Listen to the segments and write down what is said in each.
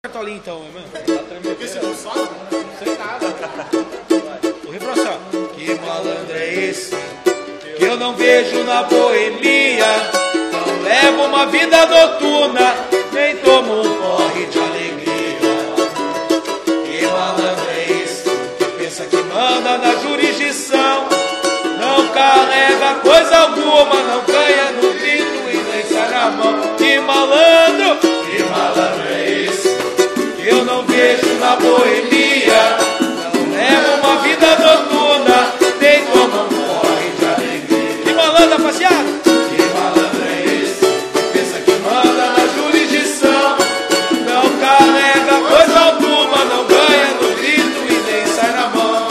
ali então, mano. Porque você não sabe? Não sei nada. O refrão assim, ó. Que malandro é esse que eu não vejo na boemia? Não levo uma vida noturna, nem tomo um porre de alegria. Que malandro é esse que pensa que manda na jurisdição? Não carrega coisa alguma, não ganha no grito e nem sai na mão. Que malandro é esse que eu não vejo na boemia? Não levo uma vida noturna, nem toma um porre de alegria. Que malandro, rapaziada? Que malandro é esse que pensa que manda na jurisdição? Não carrega coisa alguma, não ganha no grito e nem sai na mão.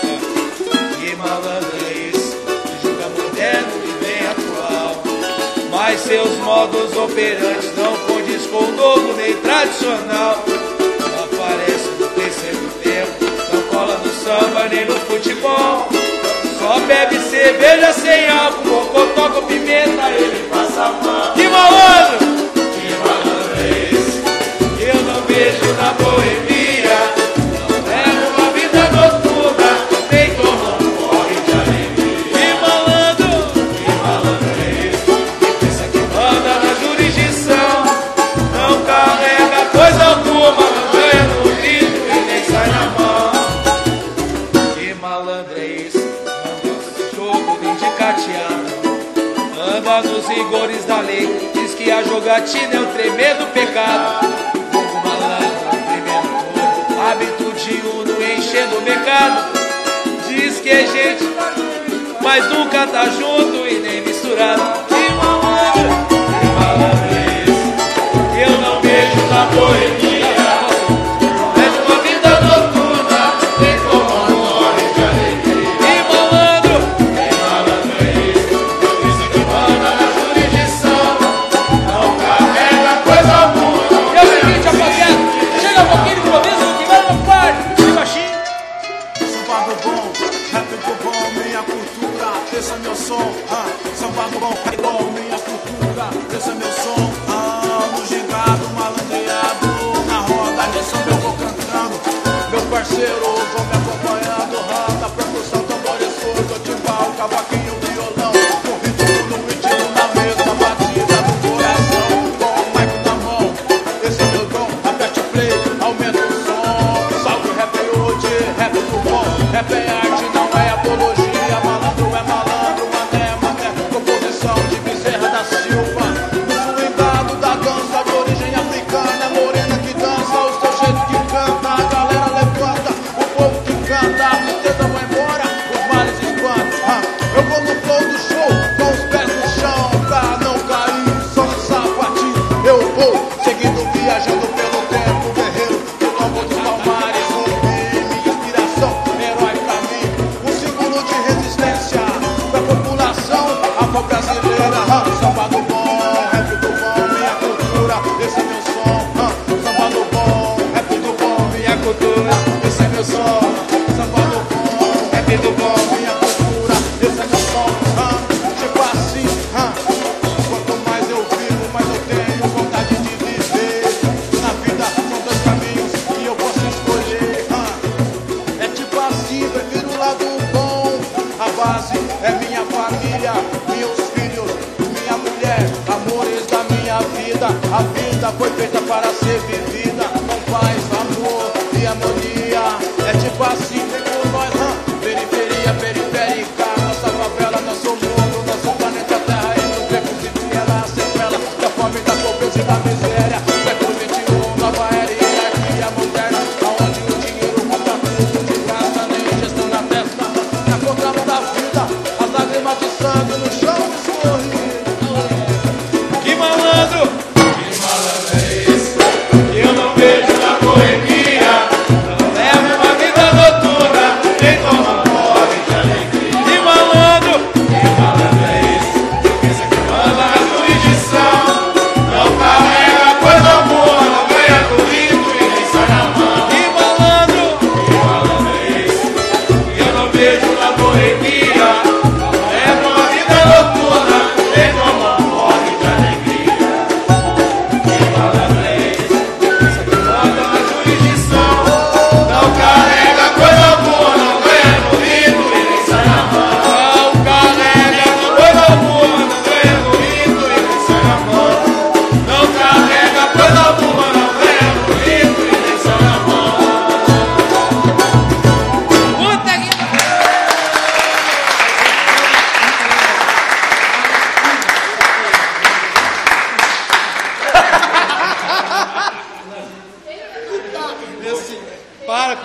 Que malandro é esse que julga moderno e bem atual, mas seus modos operantes não condiz com o novo nem tradicional. Não aparece no terceiro tempo, não cola no samba nem no futebol. Só bebe cerveja sem álcool, mocotó com pimenta, ele passa a mão. Que malandro é esse que eu não vejo na boemia? Não levo uma vida noturna, nem tomo um porre de alegria. Que malandro é esse que pensa que manda na jurisdição? Não carrega coisa alguma, não ganha no grito e nem sai na mão. Que malandro é esse? Não gosta de jogo nem de catear, anda nos rigores da lei, diz que a jogatina é um tremendo pecado. Fogo malandro, tremendo fogo, hábito de uno enchendo o mercado. Diz que é gente, mas nunca tá junto e nem misturado. Que malandro é esse que eu não vejo na boemia? É de uma vida noturna, nem como um porre de alegria. Que malandro é esse que pensa que manda na jurisdição? Não carrega coisa alguma. É o seguinte, rapaziada, chega um pouquinho de improviso, que vai no quarto, de baixinho. Samba do bom, rap do bom, minha cultura, esse é meu som. Samba do bom, igual minha cultura, esse é meu som. No gingado, malandreado, na roda de samba eu vou cantando. Meu parceiro, vou me acompanhando. Da percussão, tambores, surdo, timbal, cavaquinho, violão. Com ritmo no ritmo, na mesma batida do coração. Com o mic na mão, esse é meu dom. Aperte play, aumenta o som. Salve rap hoje, rap do bom. Rap é arte, não é apologia. Malandro é malandro, mané é mané. Composição de Bezerra da Silva. No swingado da dança de origem africana. É morena que dança, o seu jeito que canta. A galera levanta, o povo que canta. A tristeza vai embora, os males espantam. Eu vou no flow do show, com os pés no chão. Pra não cair, só no sapatinho. Eu vou seguindo, viajando pelo tempo guerreiro. Eu não vou descalmar e zumbi. Minha inspiração, herói pra mim. Um símbolo de resistência pra população afro-brasileira. Samba do bom, rap do bom, minha cultura, esse é meu som. Samba do bom, rap do bom, minha cultura, esse é meu som. Samba do bom, rap do bom, minha cultura, esse é meu som. Tipo assim, quanto mais eu vivo, mais eu tenho vontade de viver. Na vida são dois caminhos que eu posso escolher. É tipo assim, prefiro o lado bom. A base é minha família, meus filhos, minha mulher, amores da minha vida. A vida foi feita para ser vivida com paz, amor e harmonia. É tipo assim, vem com nós, periferia, periférica. Nossa favela, nosso mundo, nosso planeta Terra. Entre os becos e ela, a sequela da fome, da pobreza e da miséria. Século XXI, nova era e hierarquia moderna, aonde o dinheiro compra tudo de graça, nem gestão na testa. Na contramão da vida, as lágrimas de sangue no chão escorrido. Que malandro é esse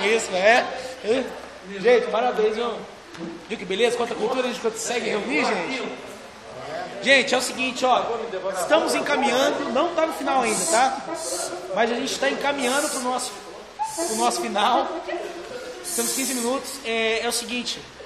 isso, né? Gente, parabéns, viu? Viu que beleza? Quanta cultura a gente consegue reunir, gente? Gente, é o seguinte, ó. Estamos encaminhando, não está no final ainda, tá? Mas a gente está encaminhando pro nosso final. Temos 15 minutos. É o seguinte,